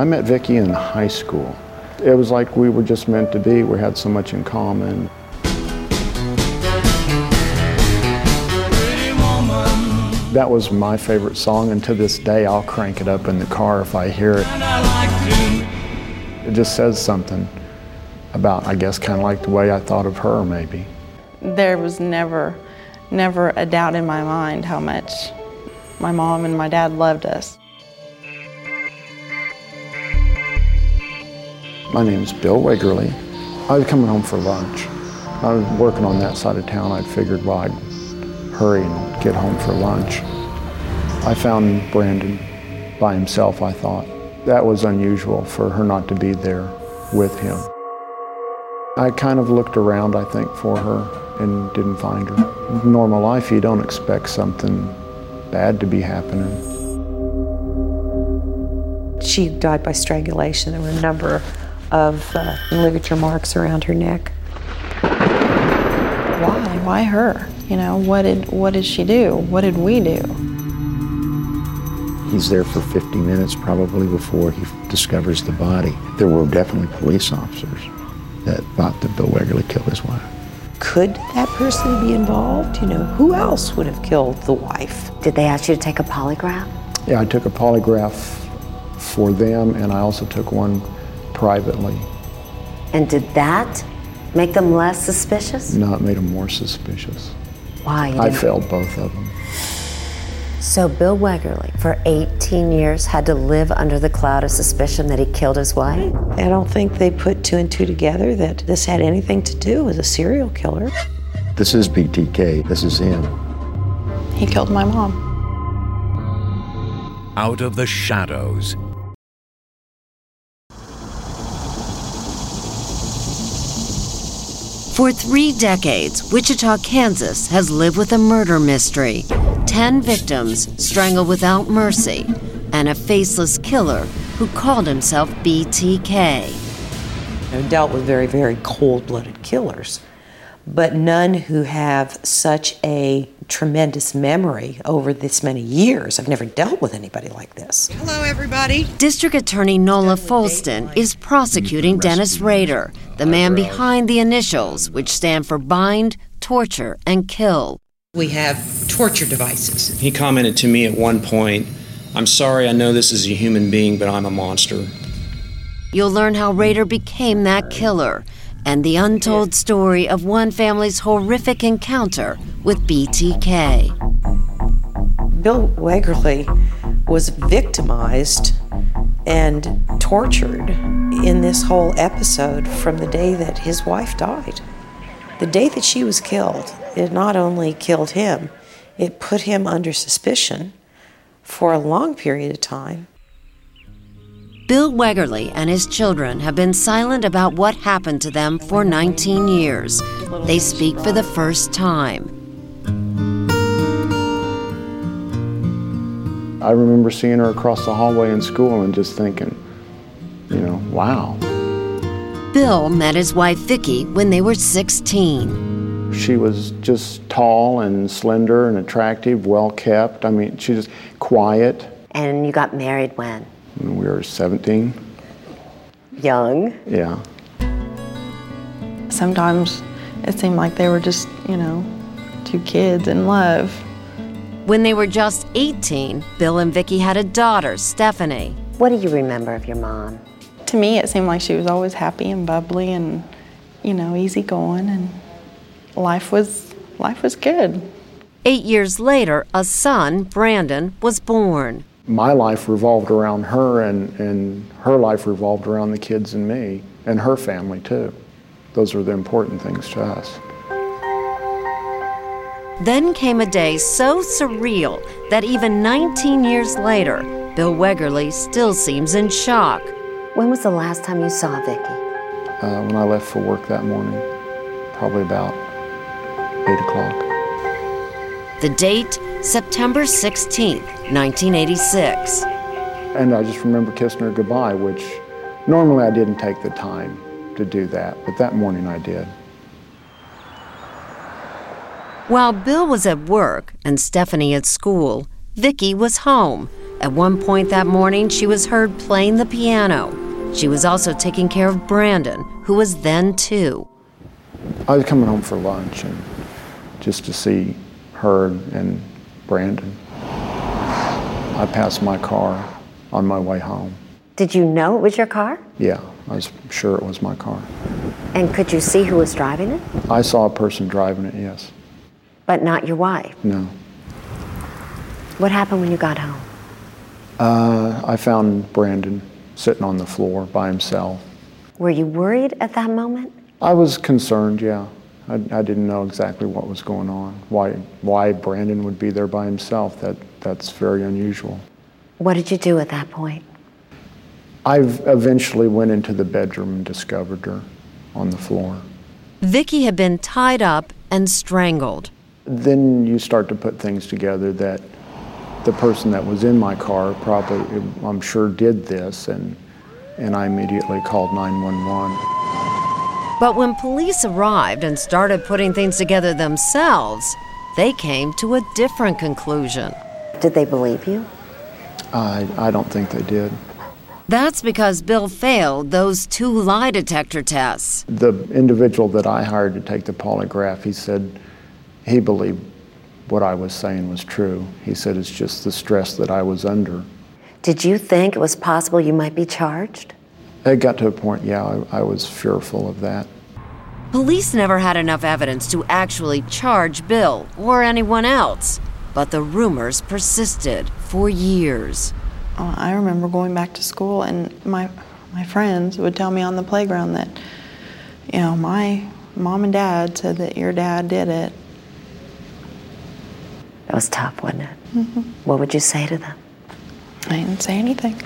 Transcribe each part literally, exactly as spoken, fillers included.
I met Vicki in high school. It was like we were just meant to be. We had so much in common. That was my favorite song, and to this day I'll crank it up in the car if I hear it. It just says something about, I guess, kind of like the way I thought of her, maybe. There was never, never a doubt in my mind how much my mom and my dad loved us. My name's Bill Wegerle. I was coming home for lunch. I was working on that side of town. I figured, well, I'd hurry and get home for lunch. I found Brandon by himself, I thought. That was unusual for her not to be there with him. I kind of looked around, I think, for her and didn't find her. In normal life, you don't expect something bad to be happening. She died by strangulation. There were a number of uh, ligature marks around her neck. Why? Why her? You know, what did what did she do? What did we do? He's there for fifty minutes probably before he discovers the body. There were definitely police officers that thought that Bill Wegerle killed his wife. Could that person be involved? You know, who else would have killed the wife? Did they ask you to take a polygraph? Yeah, I took a polygraph for them, and I also took one privately. And did that make them less suspicious? No, it made them more suspicious. Why? You I didn't... failed both of them. So Bill Wegerle, for eighteen years, had to live under the cloud of suspicion that he killed his wife? I don't think they put two and two together that this had anything to do with a serial killer. This is B T K. This is him. He killed my mom. Out of the shadows. For three decades, Wichita, Kansas has lived with a murder mystery. Ten victims strangled without mercy, and a faceless killer who called himself B T K. I've dealt with very, very cold-blooded killers, but none who have such a tremendous memory over this many years. I've never dealt with anybody like this. Hello, everybody. District Attorney Nola Folston is prosecuting Dennis Rader, the man behind the initials, which stand for bind, torture, and kill. We have torture devices. He commented to me at one point, "I'm sorry, I know this is a human being, but I'm a monster." You'll learn how Rader became that killer and the untold story of one family's horrific encounter with B T K. Bill Wegerle was victimized and tortured in this whole episode from the day that his wife died. The day that she was killed, it not only killed him, it put him under suspicion for a long period of time. Bill Wegerle and his children have been silent about what happened to them for nineteen years. They speak for the first time. I remember seeing her across the hallway in school and just thinking, you know, wow. Bill met his wife Vicki when they were sixteen. She was just tall and slender and attractive, well kept. I mean, she was quiet. And you got married when? When we were seventeen. Young? Yeah. Sometimes it seemed like they were just, you know, two kids in love. When they were just eighteen, Bill and Vicki had a daughter, Stephanie. What do you remember of your mom? To me, it seemed like she was always happy and bubbly and, you know, easygoing, and life was, life was good. Eight years later, a son, Brandon, was born. My life revolved around her, and, and her life revolved around the kids and me, and her family too. Those were the important things to us. Then came a day so surreal that even nineteen years later, Bill Wegerle still seems in shock. When was the last time you saw Vicki? Uh, when I left for work that morning, probably about eight o'clock. The date, September sixteenth, nineteen eighty-six. And I just remember kissing her goodbye, which normally I didn't take the time to do that, but that morning I did. While Bill was at work and Stephanie at school, Vicki was home, At one point that morning, she was heard playing the piano. She was also taking care of Brandon, who was then two. I was coming home for lunch and just to see her and Brandon. I passed my car on my way home. Did you know it was your car? Yeah, I was sure it was my car. And could you see who was driving it? I saw a person driving it, yes. But not your wife? No. What happened when you got home? Uh, I found Brandon sitting on the floor by himself. Were you worried at that moment? I was concerned, yeah. I, I didn't know exactly what was going on. Why, why Brandon would be there by himself, that, that's very unusual. What did you do at that point? I eventually went into the bedroom and discovered her on the floor. Vicki had been tied up and strangled. Then you start to put things together that the person that was in my car probably, I'm sure, did this, and, and I immediately called nine one one. But when police arrived and started putting things together themselves, they came to a different conclusion. Did they believe you? I, I don't think they did. That's because Bill failed those two lie detector tests. The individual that I hired to take the polygraph, he said he believed what I was saying was true. He said it's just the stress that I was under. Did you think it was possible you might be charged? It got to a point, yeah, I, I was fearful of that. Police never had enough evidence to actually charge Bill or anyone else, but the rumors persisted for years. Uh, I remember going back to school and my my friends would tell me on the playground that, you know, my mom and dad said that your dad did it. That was tough, wasn't it? Mm-hmm. What would you say to them? I didn't say anything.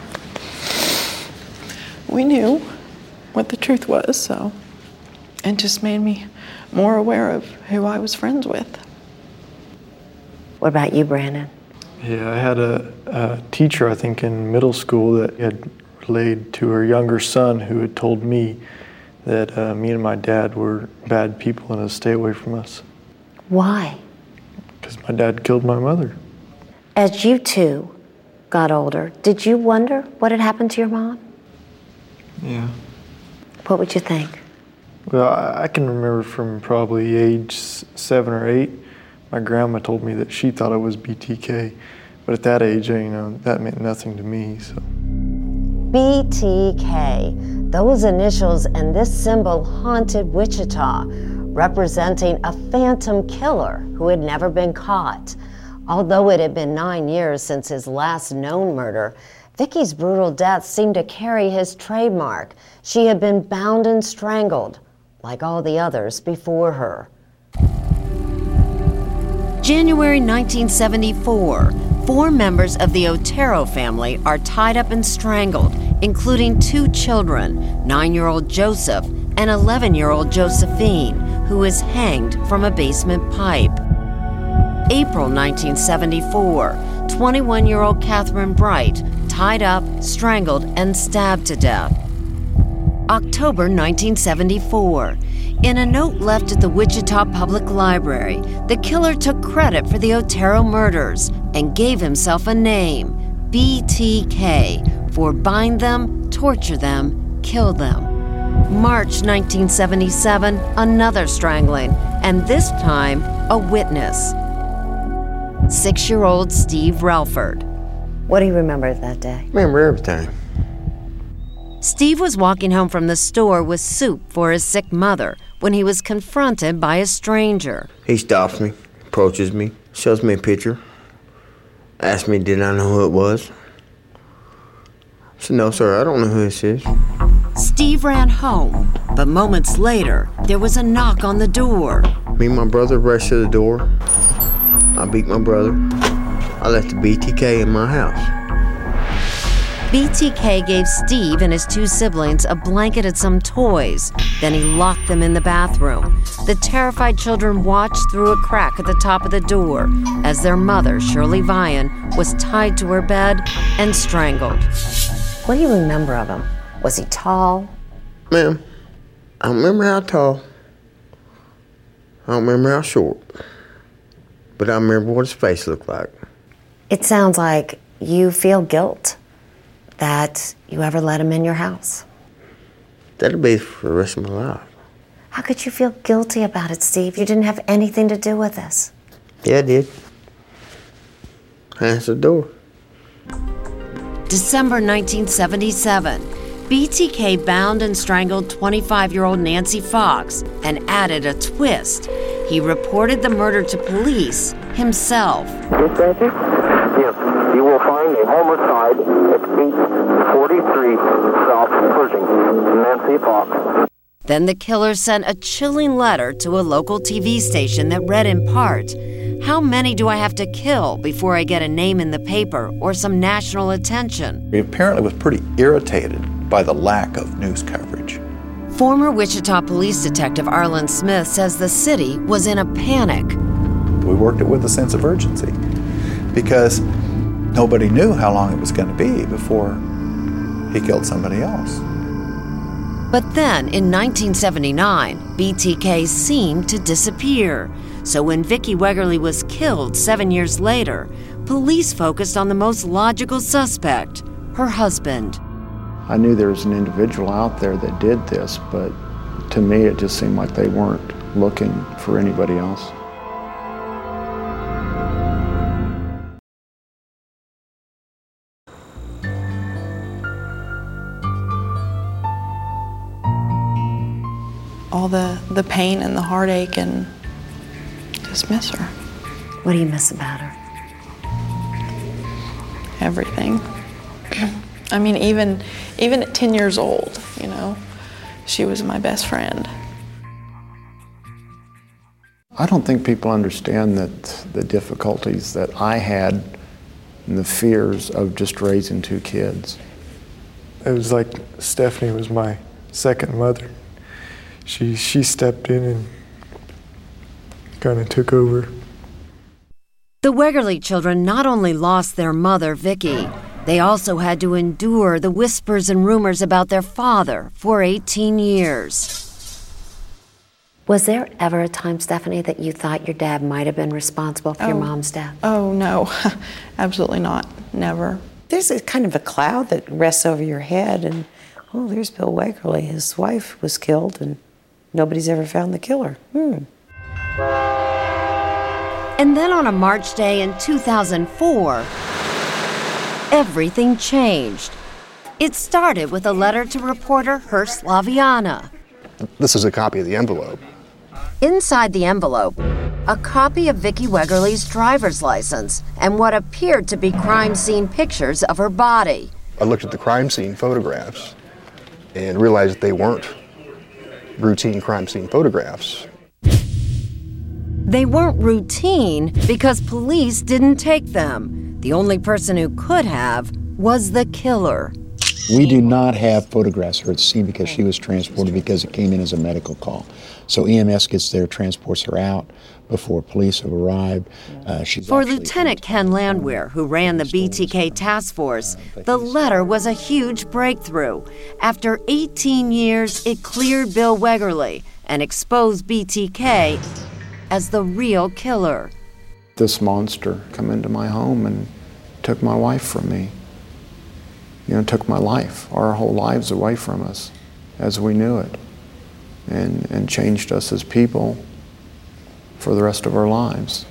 We knew what the truth was, so it just made me more aware of who I was friends with. What about you, Brandon? Yeah, I had a, a teacher, I think, in middle school that had relayed to her younger son who had told me that uh, me and my dad were bad people and to stay away from us. Why? Because my dad killed my mother. As you two got older, did you wonder what had happened to your mom? Yeah. What would you think? Well, I, I can remember from probably age seven or eight, my grandma told me that she thought it was B T K. But at that age, you know, that meant nothing to me, so. B T K. Those initials and this symbol haunted Wichita, representing a phantom killer who had never been caught. Although it had been nine years since his last known murder, Vicki's brutal death seemed to carry his trademark. She had been bound and strangled, like all the others before her. January nineteen seventy-four, four members of the Otero family are tied up and strangled, including two children, nine-year-old Joseph and eleven-year-old Josephine, who is hanged from a basement pipe. April nineteen seventy-four, twenty-one-year-old Catherine Bright, tied up, strangled, and stabbed to death. October nineteen seventy-four. In a note left at the Wichita Public Library, the killer took credit for the Otero murders and gave himself a name, B T K, for bind them, torture them, kill them. March nineteen seventy-seven, another strangling, and this time, a witness. Six-year-old Steve Relford. What do you remember of that day? Remember everything. Steve was walking home from the store with soup for his sick mother when he was confronted by a stranger. He stops me, approaches me, shows me a picture, asks me did I know who it was. I said, no, sir, I don't know who this is. Steve ran home, but moments later, there was a knock on the door. Me and my brother rushed to the door. I beat my brother. I left the B T K in my house. B T K gave Steve and his two siblings a blanket and some toys. Then he locked them in the bathroom. The terrified children watched through a crack at the top of the door as their mother, Shirley Vian, was tied to her bed and strangled. What do you remember of him? Was he tall? Ma'am, I don't remember how tall. I don't remember how short. But I remember what his face looked like. It sounds like you feel guilt that you ever let him in your house? That'll be for the rest of my life. How could you feel guilty about it, Steve? You didn't have anything to do with this. Yeah, I did. I answered the door. December nineteen seventy-seven, B T K bound and strangled twenty-five-year-old Nancy Fox and added a twist. He reported the murder to police himself. Dispatcher? Yes, you will find a homicide at eight forty-three South Pershing, Nancy Fox. Then the killer sent a chilling letter to a local T V station that read in part, "How many do I have to kill before I get a name in the paper or some national attention?" He apparently was pretty irritated by the lack of news coverage. Former Wichita Police Detective Arlen Smith says the city was in a panic. We worked it with a sense of urgency because nobody knew how long it was going to be before he killed somebody else. But then, in nineteen seventy-nine, B T K seemed to disappear. So when Vicki Wegerle was killed seven years later, police focused on the most logical suspect, her husband. I knew there was an individual out there that did this, but to me it just seemed like they weren't looking for anybody else. All the, the pain and the heartache, and just miss her. What do you miss about her? Everything. I mean, even even at ten years old, you know, she was my best friend. I don't think people understand that the difficulties that I had and the fears of just raising two kids. It was like Stephanie was my second mother. She, she stepped in and kind of took over. The Wegerle children not only lost their mother, Vicki, they also had to endure the whispers and rumors about their father for eighteen years. Was there ever a time, Stephanie, that you thought your dad might have been responsible for oh. your mom's death? Oh, no. Absolutely not. Never. There's a kind of a cloud that rests over your head, and, oh, there's Bill Wegerle. His wife was killed, and nobody's ever found the killer. Hmm. And then on a March day in two thousand four, everything changed. It started with a letter to reporter Hearst Laviana. This is a copy of the envelope. Inside the envelope, a copy of Vicki Wegerle's driver's license and what appeared to be crime scene pictures of her body. I looked at the crime scene photographs and realized that they weren't routine crime scene photographs. They weren't routine because police didn't take them. The only person who could have was the killer. We do not have photographs of her at the scene because she was transported because it came in as a medical call. So E M S gets there, transports her out before police have arrived. Uh, she's For Lieutenant Ken Landwehr, who ran the B T K task force, the letter was a huge breakthrough. After eighteen years, it cleared Bill Wegerle and exposed B T K as the real killer. This monster come into my home and took my wife from me. You know, took my life, our whole lives away from us as we knew it, and, and changed us as people for the rest of our lives.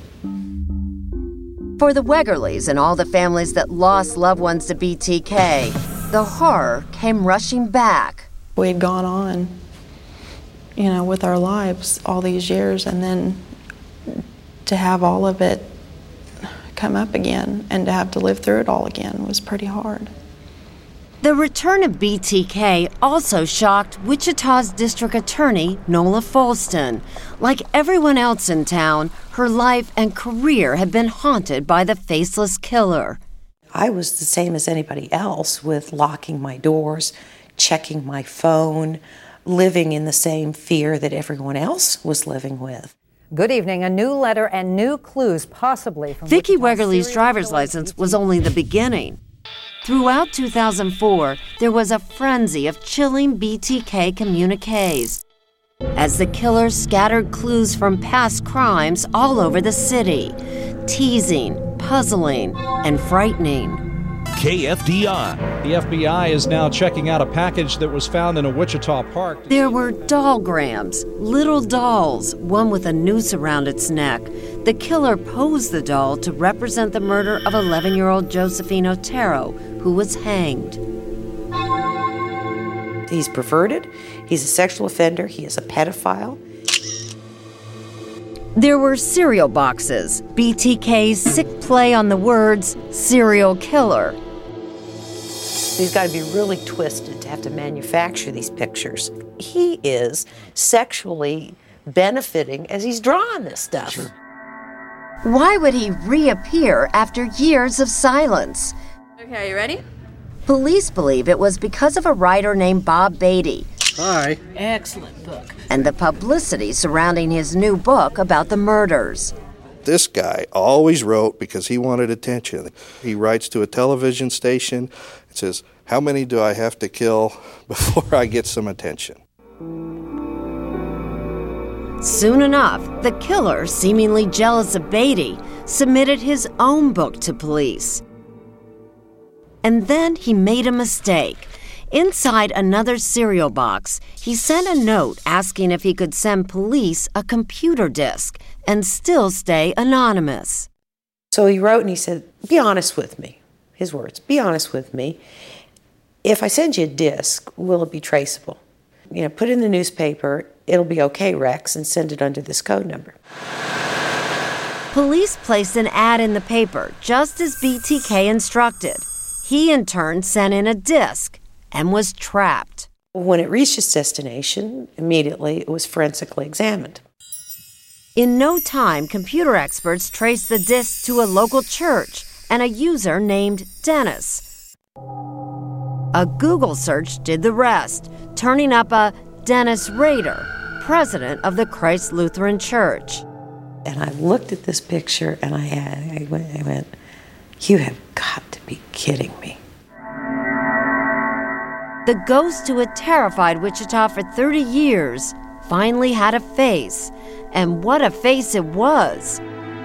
For the Wegerles and all the families that lost loved ones to B T K, the horror came rushing back. We had gone on, you know, with our lives all these years, and then to have all of it come up again and to have to live through it all again was pretty hard. The return of B T K also shocked Wichita's district attorney, Nola Folston. Like everyone else in town, her life and career had been haunted by the faceless killer. I was the same as anybody else, with locking my doors, checking my phone, living in the same fear that everyone else was living with. Good evening. A new letter and new clues possibly from Vicki Wegerle's driver's license was only the beginning. Throughout two thousand four, there was a frenzy of chilling B T K communiques as the killer scattered clues from past crimes all over the city, teasing, puzzling and frightening. K F D I. The F B I is now checking out a package that was found in a Wichita park. There were dollgrams, little dolls, one with a noose around its neck. The killer posed the doll to represent the murder of eleven-year-old Josephine Otero, who was hanged. He's perverted, he's a sexual offender, he is a pedophile. There were cereal boxes, B T K's sick play on the words serial killer. He's got to be really twisted to have to manufacture these pictures. He is sexually benefiting as he's drawing this stuff. Sure. Why would he reappear after years of silence? Okay, are you ready? Police believe it was because of a writer named Bob Beatty. Hi. Excellent book. And the publicity surrounding his new book about the murders. This guy always wrote because he wanted attention. He writes to a television station and says, "How many do I have to kill before I get some attention?" Soon enough, the killer, seemingly jealous of Beatty, submitted his own book to police. And then he made a mistake. Inside another cereal box, he sent a note asking if he could send police a computer disk and still stay anonymous. So he wrote and he said, "Be honest with me." His words, "Be honest with me. If I send you a disk, will it be traceable? You know, put it in the newspaper, it'll be okay, Rex, and send it under this code number." Police placed an ad in the paper, just as B T K instructed. He, in turn, sent in a disk and was trapped. When it reached its destination, immediately it was forensically examined. In no time, computer experts traced the disk to a local church and a user named Dennis. A Google search did the rest, turning up a Dennis Rader, president of the Christ Lutheran Church. And I looked at this picture and I, had, I, went, I went, "You have got to be kidding me." The ghost who had terrified Wichita for thirty years finally had a face, and what a face it was.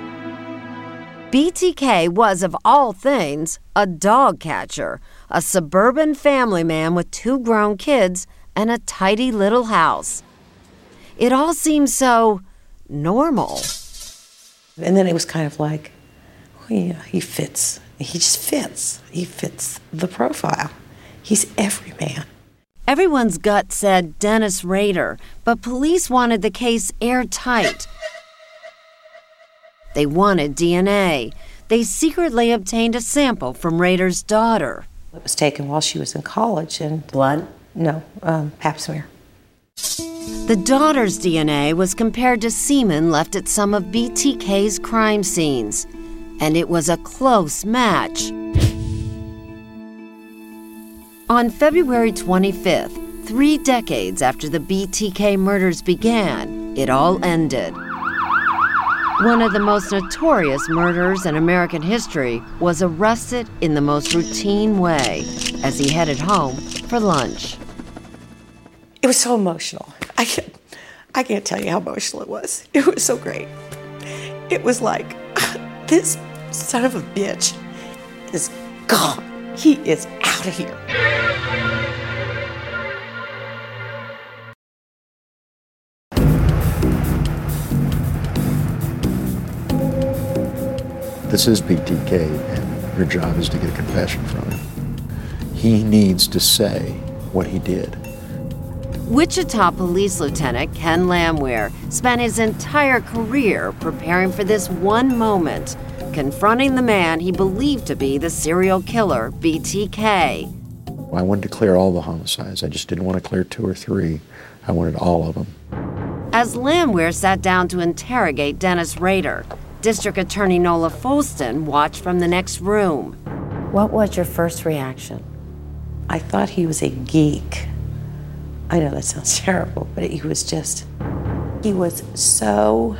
B T K was, of all things, a dog catcher, a suburban family man with two grown kids and a tidy little house. It all seemed so normal. And then it was kind of like, well, yeah, he fits. He just fits. He fits the profile. He's every man. Everyone's gut said Dennis Rader, but police wanted the case airtight. They wanted D N A. They secretly obtained a sample from Rader's daughter. It was taken while she was in college, and blood? No, um, pap smear. The daughter's D N A was compared to semen left at some of B T K's crime scenes, and it was a close match. On February twenty-fifth, three decades after the B T K murders began, it all ended. One of the most notorious murderers in American history was arrested in the most routine way as he headed home for lunch. It was so emotional. I can't, I can't tell you how emotional it was. It was so great. It was like, this son of a bitch is gone. He is out of here. This is B T K, and your job is to get a confession from him. He needs to say what he did. Wichita Police Lieutenant Ken Lamweir spent his entire career preparing for this one moment, confronting the man he believed to be the serial killer, B T K. I wanted to clear all the homicides. I just didn't want to clear two or three. I wanted all of them. As Lamweir sat down to interrogate Dennis Rader, District Attorney Nola Folston watched from the next room. What was your first reaction? I thought he was a geek. I know that sounds terrible, but he was just, he was so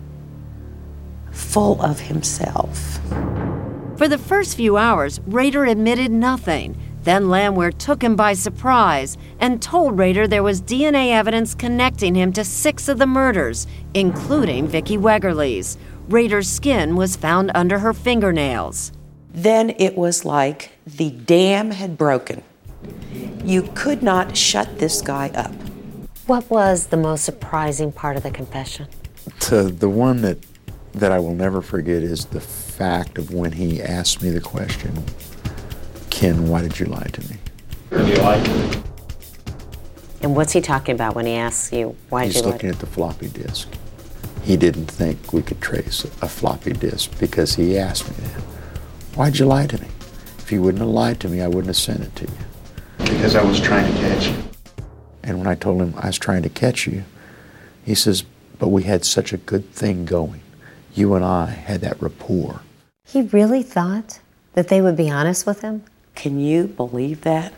full of himself. For the first few hours, Rader admitted nothing. Then Lamweir took him by surprise and told Rader there was D N A evidence connecting him to six of the murders, including Vicki Wegerle's. Rader's skin was found under her fingernails. Then it was like the dam had broken. You could not shut this guy up. What was the most surprising part of the confession? The, the one that, that I will never forget is the fact of when he asked me the question, Ken, why did you lie to me? Did you lie to me? And what's he talking about when he asks you, why did He's you lie? looking at the floppy disk. He didn't think we could trace a floppy disk because he asked me that. Why'd you lie to me? If you wouldn't have lied to me, I wouldn't have sent it to you. Because I was trying to catch you. And when I told him I was trying to catch you, he says, but we had such a good thing going. You and I had that rapport. He really thought that they would be honest with him? Can you believe that?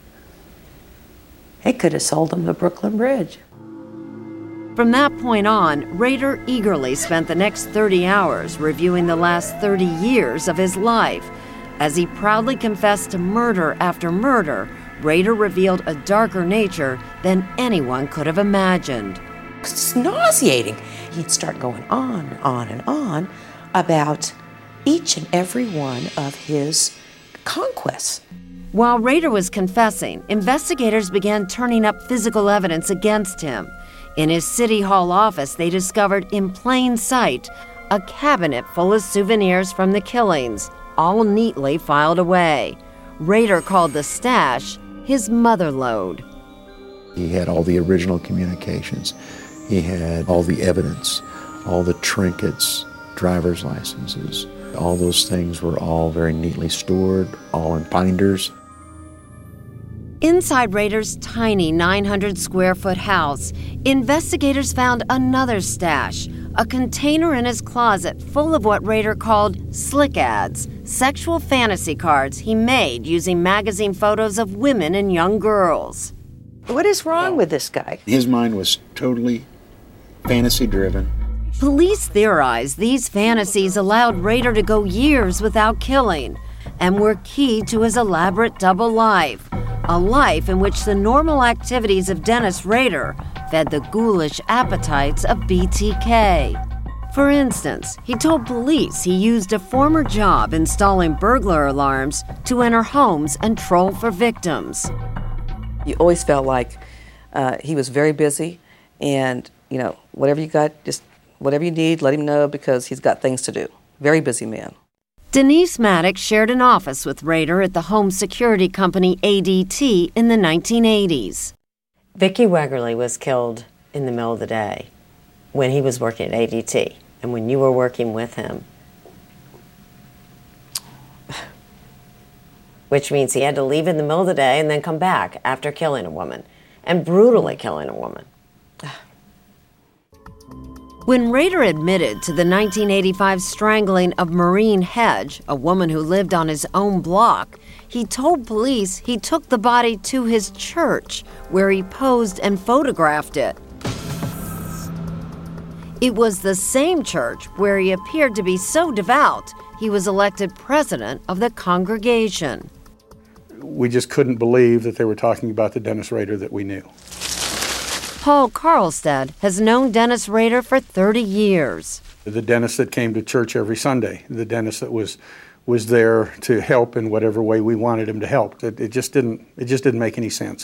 They could have sold him the Brooklyn Bridge. From that point on, Rader eagerly spent the next thirty hours reviewing the last thirty years of his life. As he proudly confessed to murder after murder, Rader revealed a darker nature than anyone could have imagined. It's nauseating. He'd start going on and on and on about each and every one of his conquests. While Rader was confessing, investigators began turning up physical evidence against him. In his City Hall office, they discovered in plain sight a cabinet full of souvenirs from the killings, all neatly filed away. Rader called the stash his mother lode. He had all the original communications. He had all the evidence, all the trinkets, driver's licenses. All those things were all very neatly stored, all in binders. Inside Rader's tiny nine hundred square foot house, investigators found another stash, a container in his closet full of what Rader called slick ads, sexual fantasy cards he made using magazine photos of women and young girls. What is wrong with this guy? His mind was totally fantasy-driven. Police theorize these fantasies allowed Rader to go years without killing and were key to his elaborate double life, a life in which the normal activities of Dennis Rader fed the ghoulish appetites of B T K. For instance, he told police he used a former job installing burglar alarms to enter homes and troll for victims. You always felt like uh, he was very busy, and, you know, whatever you got, just whatever you need, let him know because he's got things to do. Very busy man. Denise Maddox shared an office with Rader at the home security company A D T in the nineteen eighties. Vicki Wegerle was killed in the middle of the day when he was working at A D T and when you were working with him. Which means he had to leave in the middle of the day and then come back after killing a woman and brutally killing a woman. When Rader admitted to the nineteen eighty-five strangling of Maureen Hedge, a woman who lived on his own block, he told police he took the body to his church, where he posed and photographed it. It was the same church where he appeared to be so devout, he was elected president of the congregation. We just couldn't believe that they were talking about the Dennis Rader that we knew. Paul Carlstead has known Dennis Rader for thirty years. The Dennis that came to church every Sunday, the Dennis that was was there to help in whatever way we wanted him to help. It, it just didn't it just didn't make any sense.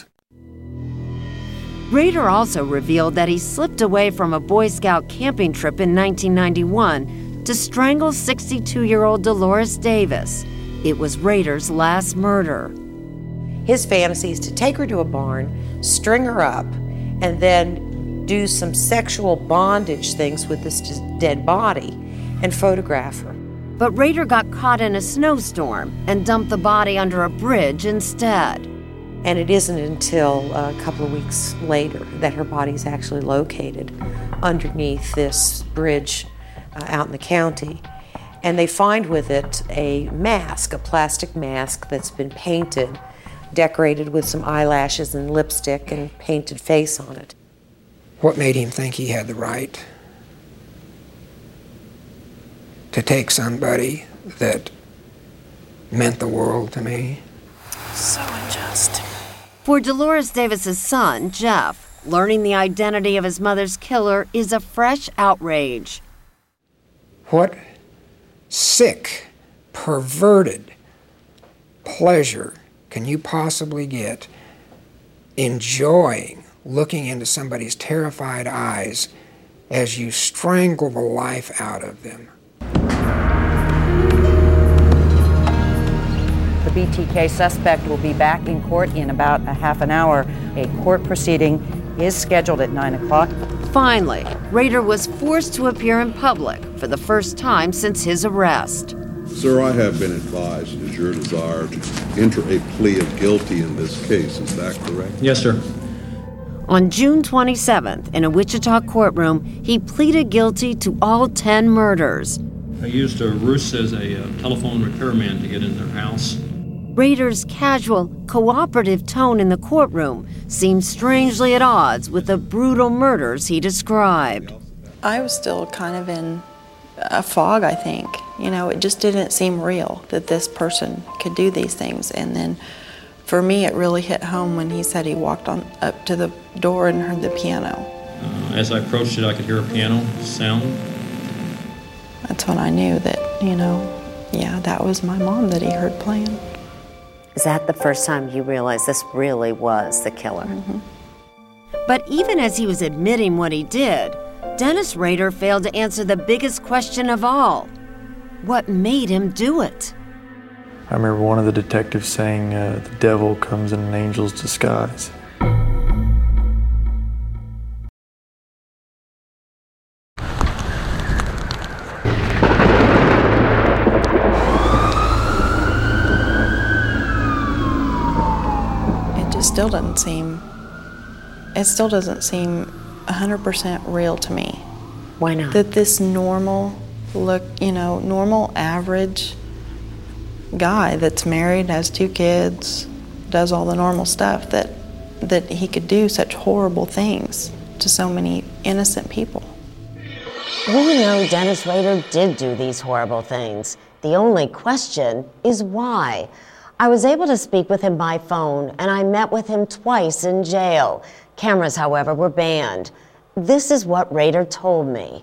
Rader also revealed that he slipped away from a Boy Scout camping trip in nineteen ninety-one to strangle sixty-two-year-old Dolores Davis. It was Rader's last murder. His fantasy is to take her to a barn, string her up, and then do some sexual bondage things with this dead body and photograph her. But Rader got caught in a snowstorm and dumped the body under a bridge instead. And it isn't until a couple of weeks later that her body is actually located underneath this bridge uh, out in the county. And they find with it a mask, a plastic mask that's been painted, decorated with some eyelashes and lipstick and painted face on it. What made him think he had the right to take somebody that meant the world to me? So unjust. For Dolores Davis's son, Jeff, learning the identity of his mother's killer is a fresh outrage. What sick, perverted pleasure can you possibly get enjoying looking into somebody's terrified eyes as you strangle the life out of them? The B T K suspect will be back in court in about a half an hour. A court proceeding is scheduled at nine o'clock. Finally, Rader was forced to appear in public for the first time since his arrest. Sir, I have been advised it is your desire to enter a plea of guilty in this case. Is that correct? Yes, sir. On June twenty-seventh, in a Wichita courtroom, he pleaded guilty to all ten murders. I used a ruse as a uh, telephone repairman to get in their house. Rader's casual, cooperative tone in the courtroom seemed strangely at odds with the brutal murders he described. I was still kind of in a fog, I think. You know, it just didn't seem real that this person could do these things. And then for me, it really hit home when he said he walked on up to the door and heard the piano. Uh, as I approached it, I could hear a piano sound. That's when I knew that, you know, yeah, that was my mom that he heard playing. Is that the first time you realized this really was the killer? Mm-hmm. But even as he was admitting what he did, Dennis Rader failed to answer the biggest question of all. What made him do it? I remember one of the detectives saying, uh, the devil comes in an angel's disguise. Still doesn't seem, it still doesn't seem one hundred percent real to me. Why not? That this normal look, you know, normal average guy that's married, has two kids, does all the normal stuff, that that he could do such horrible things to so many innocent people. We know Dennis Rader did do these horrible things. The only question is why. I was able to speak with him by phone, and I met with him twice in jail. Cameras, however, were banned. This is what Rader told me.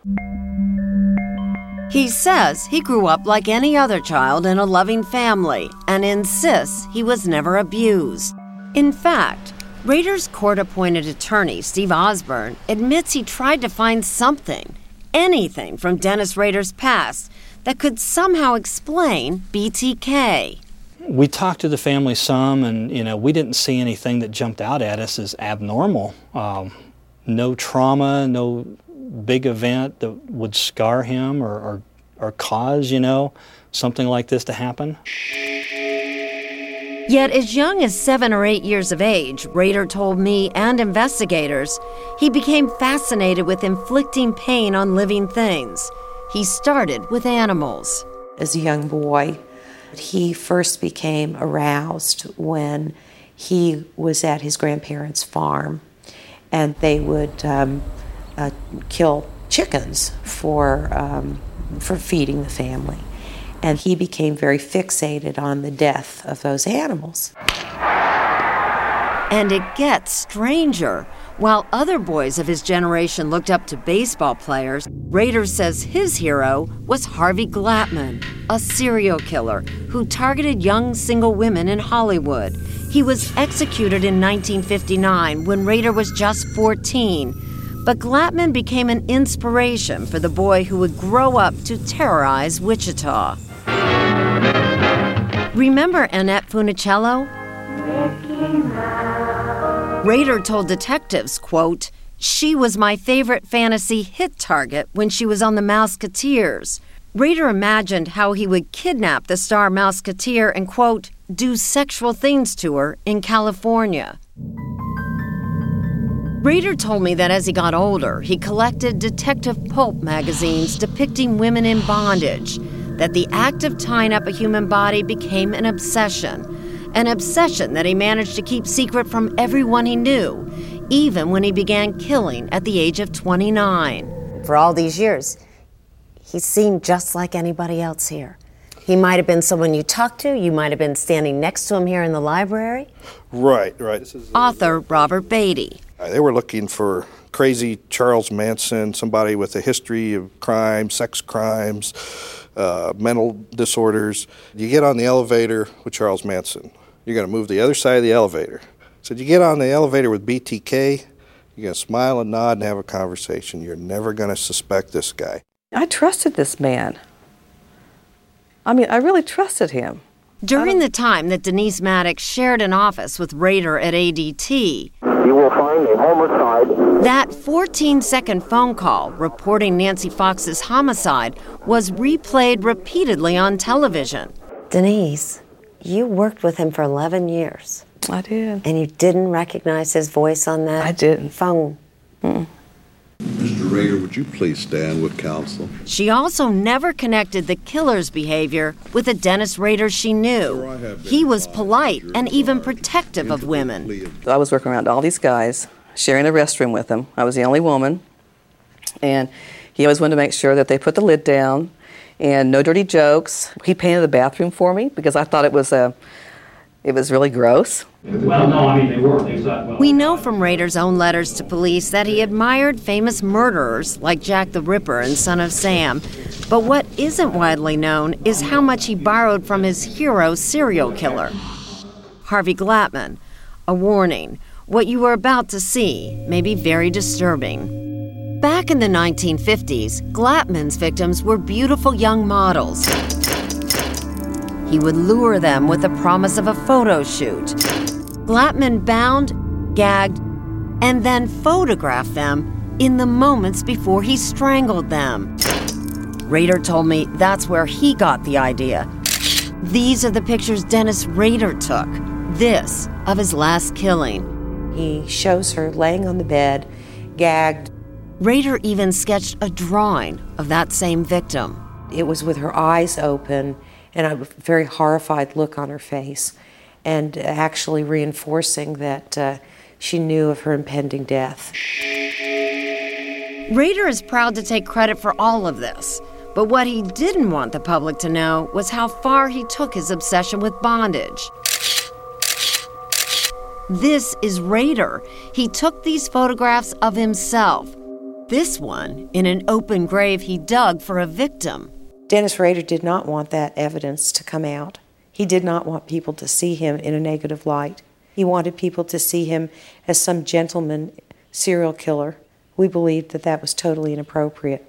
He says he grew up like any other child in a loving family and insists he was never abused. In fact, Rader's court-appointed attorney, Steve Osborne, admits he tried to find something, anything from Dennis Rader's past that could somehow explain B T K. We talked to the family some, and you know, we didn't see anything that jumped out at us as abnormal. Um, no trauma, no big event that would scar him or, or, or cause, you know, something like this to happen. Yet as young as seven or eight years of age, Rader told me and investigators, he became fascinated with inflicting pain on living things. He started with animals. As a young boy, he first became aroused when he was at his grandparents' farm, and they would um, uh, kill chickens for, um, for feeding the family. And he became very fixated on the death of those animals. And it gets stranger. While other boys of his generation looked up to baseball players, Rader says his hero was Harvey Glattman, a serial killer who targeted young single women in Hollywood. He was executed in nineteen fifty-nine when Rader was just fourteen. But Glattman became an inspiration for the boy who would grow up to terrorize Wichita. Remember Annette Funicello? Rader told detectives, quote, "She was my favorite fantasy hit target when she was on the Mouseketeers." Rader imagined how he would kidnap the star Mouseketeer and, quote, do sexual things to her in California. Rader told me that as he got older, he collected detective pulp magazines depicting women in bondage, that the act of tying up a human body became an obsession, an obsession that he managed to keep secret from everyone he knew, even when he began killing at the age of twenty-nine. For all these years, he seemed just like anybody else here. He might have been someone you talked to, you might have been standing next to him here in the library. Right, right. Author Robert Beatty. They were looking for crazy Charles Manson, somebody with a history of crime, sex crimes, uh, mental disorders. You get on the elevator with Charles Manson, you're going to move the other side of the elevator. So you get on the elevator with B T K, you're going to smile and nod and have a conversation. You're never going to suspect this guy. I trusted this man. I mean, I really trusted him. During the time that Denise Maddox shared an office with Rader at A D T, you will find a homicide. That fourteen-second phone call reporting Nancy Fox's homicide was replayed repeatedly on television. Denise, you worked with him for eleven years. I did. And you didn't recognize his voice on that I didn't. phone? Mm-mm. Mister Rader, would you please stand with counsel? She also never connected the killer's behavior with the Dennis Rader she knew. He was polite and even protective of women. I was working around all these guys, sharing a restroom with them. I was the only woman. And he always wanted to make sure that they put the lid down and no dirty jokes. He painted the bathroom for me because I thought it was a, it was really gross. Well, no, I mean, they were. They thought, well, We know from Rader's own letters to police that he admired famous murderers like Jack the Ripper and Son of Sam. But what isn't widely known is how much he borrowed from his hero serial killer, Harvey Glattman. A warning, what you are about to see may be very disturbing. Back in the nineteen fifties, Glattman's victims were beautiful young models. He would lure them with the promise of a photo shoot. Glattman bound, gagged, and then photographed them in the moments before he strangled them. Rader told me that's where he got the idea. These are the pictures Dennis Rader took, this of his last killing. He shows her laying on the bed, gagged. Rader even sketched a drawing of that same victim. It was with her eyes open and a very horrified look on her face, and actually reinforcing that uh, she knew of her impending death. Rader is proud to take credit for all of this, but what he didn't want the public to know was how far he took his obsession with bondage. This is Rader. He took these photographs of himself. This one in an open grave he dug for a victim. Dennis Rader did not want that evidence to come out. He did not want people to see him in a negative light. He wanted people to see him as some gentleman serial killer. We believed that that was totally inappropriate.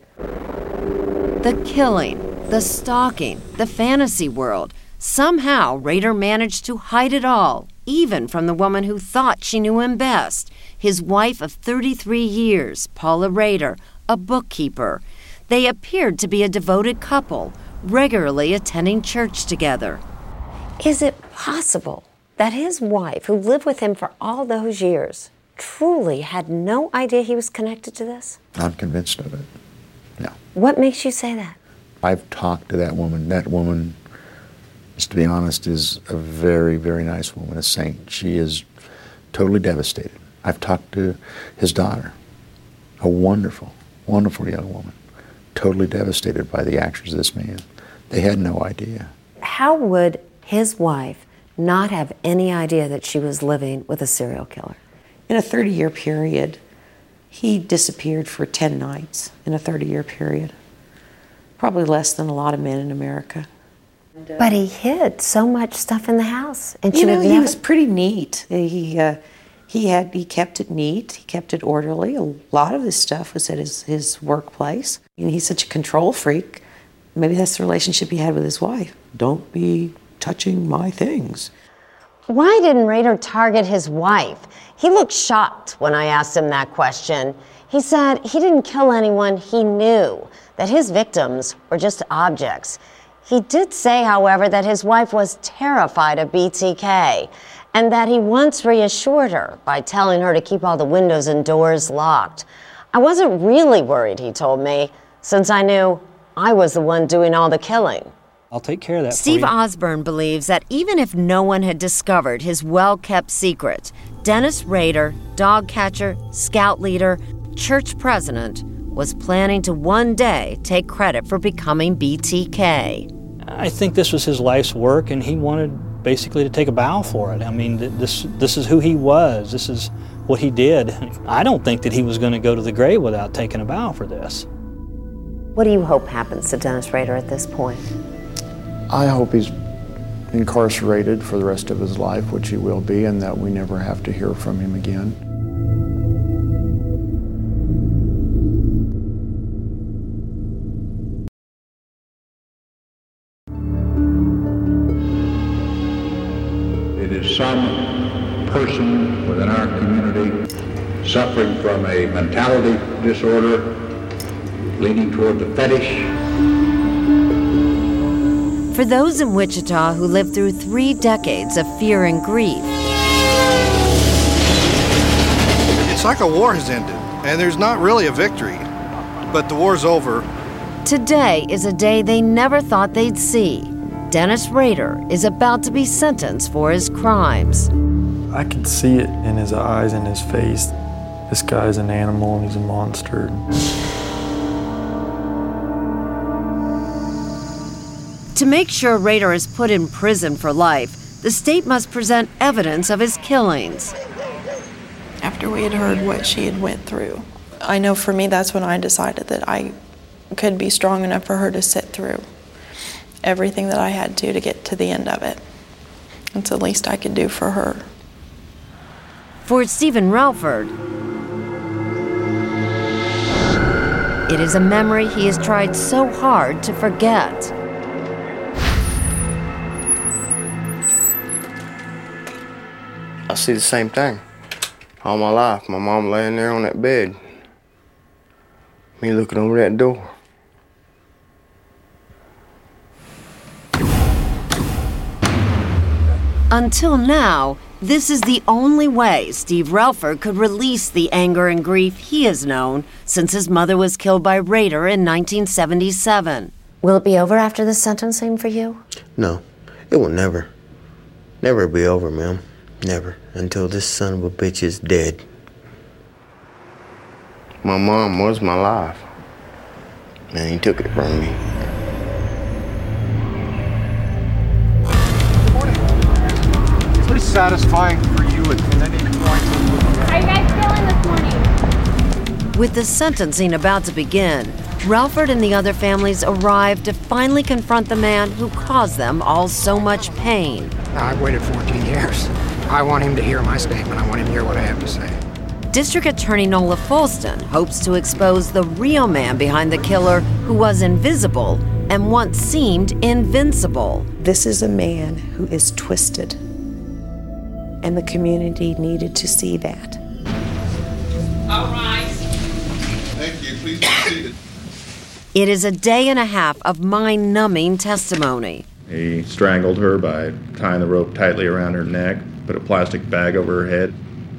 The killing, the stalking, the fantasy world. Somehow, Rader managed to hide it all, even from the woman who thought she knew him best, his wife of thirty-three years, Paula Rader, a bookkeeper. They appeared to be a devoted couple, regularly attending church together. Is it possible that his wife, who lived with him for all those years, truly had no idea he was connected to this? I'm convinced of it. Yeah. What makes you say that? I've talked to that woman. That woman, just to be honest, is a very, very nice woman, a saint. She is totally devastated. I've talked to his daughter, a wonderful, wonderful young woman, totally devastated by the actions of this man. They had no idea. How would his wife not have any idea that she was living with a serial killer? In a thirty-year period, he disappeared for ten nights in a thirty-year period. Probably less than a lot of men in America. But he hid so much stuff in the house, and she you know, would he never... was pretty neat. He uh, he had he kept it neat. He kept it orderly. A lot of his stuff was at his his workplace. And he's such a control freak. Maybe that's the relationship he had with his wife. Don't be touching my things. Why didn't Rader target his wife? He looked shocked when I asked him that question. He said he didn't kill anyone he knew, that his victims were just objects. He did say, however, that his wife was terrified of B T K and that he once reassured her by telling her to keep all the windows and doors locked. I wasn't really worried, he told me, since I knew I was the one doing all the killing. I'll take care of that Steve for you. Osborne believes that even if no one had discovered his well-kept secret, Dennis Rader, dog catcher, scout leader, church president, was planning to one day take credit for becoming B T K. I think this was his life's work, and he wanted basically to take a bow for it. I mean, this this is who he was. This is what he did, I don't think that he was going to go to the grave without taking a bow for this. What do you hope happens to Dennis Rader at this point? I hope he's incarcerated for the rest of his life, which he will be, and that we never have to hear from him again. It is some person within our community suffering from a mentality disorder, leaning toward the fetish. For those in Wichita who lived through three decades of fear and grief, It's like a war has ended, and there's not really a victory, but the war's over. today is a day they never thought they'd see. Dennis Rader is about to be sentenced for his crimes. I could see it in his eyes and his face. This guy's an animal and he's a monster. To make sure Rader is put in prison for life, the state must present evidence of his killings. After we had heard what she had went through, I know for me that's when I decided that I could be strong enough for her to sit through everything that I had to to get to the end of it. It's the least I could do for her. For Stephen Relford, it is a memory he has tried so hard to forget. I see the same thing all my life. My mom laying there on that bed, me looking over that door. Until now, this is the only way Steve Relford could release the anger and grief he has known since his mother was killed by Rader in nineteen seventy-seven. Will it be over after the sentencing for you? No, it will never, never be over, ma'am. Never, until this son of a bitch is dead. My mom was my life, and he took it from me. Pretty satisfying for you at any point. How you guys feeling this morning? With the sentencing about to begin, Relford and the other families arrive to finally confront the man who caused them all so much pain. I've waited fourteen years. I want him to hear my statement. I want him to hear what I have to say. District Attorney Nola Folston hopes to expose the real man behind the killer who was invisible and once seemed invincible. This is a man who is twisted, and the community needed to see that. All right. Thank you. Please be seated. It is a day and a half of mind-numbing testimony. He strangled her by tying the rope tightly around her neck, put a plastic bag over her head.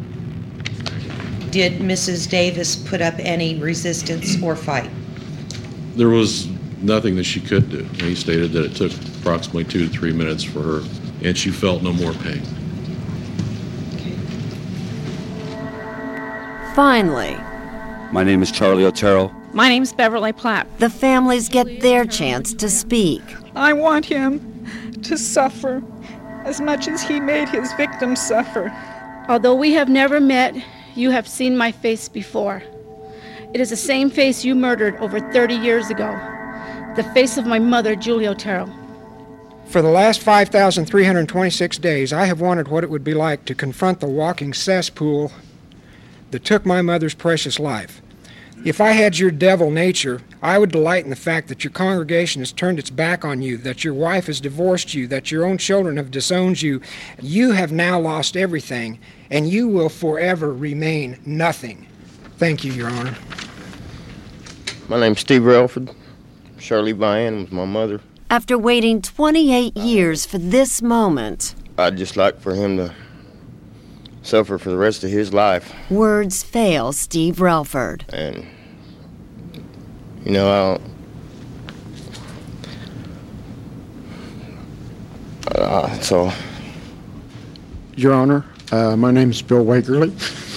Did Missus Davis put up any resistance or fight? There was nothing that she could do. He stated that it took approximately two to three minutes for her, and she felt no more pain. Finally, my name is Charlie Otero. My name's Beverly Platt. The families get their chance to speak. I want him to suffer as much as he made his victims suffer. Although we have never met, you have seen my face before. It is the same face you murdered over thirty years ago. The face of my mother, Julie Otero. For the last five thousand three hundred twenty-six days, I have wondered what it would be like to confront the walking cesspool that took my mother's precious life. If I had your devil nature, I would delight in the fact that your congregation has turned its back on you, that your wife has divorced you, that your own children have disowned you. You have now lost everything, and you will forever remain nothing. Thank you, Your Honor. My name's Steve Relford. Shirley Vian was my mother. After waiting twenty-eight years for this moment, I'd just like for him to suffer for the rest of his life. Words fail Steve Relford. And, you know, I don't... Uh, so... Your Honor, uh, my name is Bill Wagerly.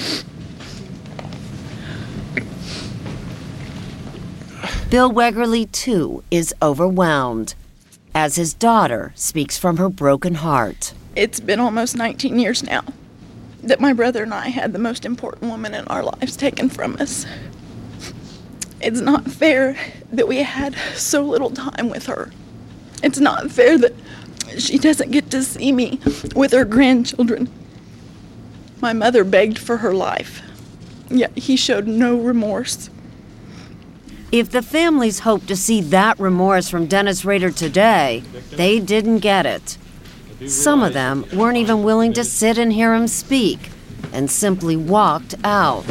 Bill Wegerly, too, is overwhelmed as his daughter speaks from her broken heart. It's been almost nineteen years now. that my brother and I had the most important woman in our lives taken from us. It's not fair that we had so little time with her. It's not fair that she doesn't get to see me with her grandchildren. My mother begged for her life, yet he showed no remorse. If the families hoped to see that remorse from Dennis Rader today, they didn't get it. Some of them weren't even willing to sit and hear him speak, and simply walked out.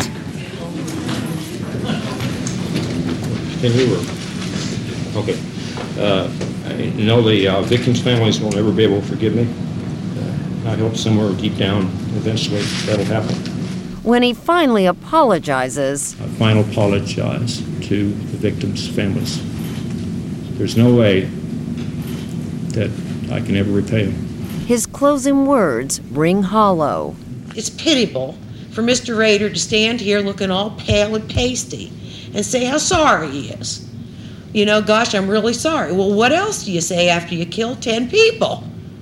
And you were, okay. Uh, I know the uh, victims' families will never be able to forgive me. Uh, I hope somewhere deep down, eventually, that'll happen. When he finally apologizes, I final apologize to the victims' families. There's no way that I can ever repay them. his closing words ring hollow. It's pitiable for Mister Rader to stand here looking all pale and pasty and say how sorry he is. You know, gosh, I'm really sorry. Well, what else do you say after you kill ten people?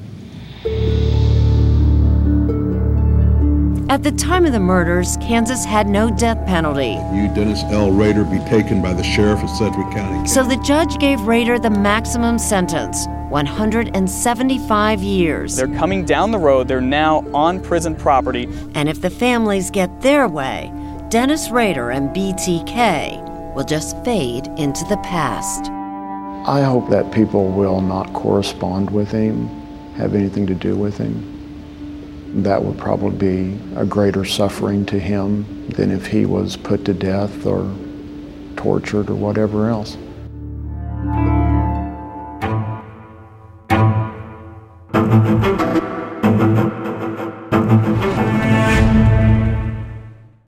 At the time of the murders, Kansas had no death penalty. You, Dennis L. Rader, be taken by the sheriff of Sedgwick County. So the judge gave Rader the maximum sentence, one hundred seventy-five years. They're coming down the road. They're now on prison property. And if the families get their way, Dennis Rader and B T K will just fade into the past. I hope that people will not correspond with him, have anything to do with him. That would probably be a greater suffering to him than if he was put to death or tortured or whatever else.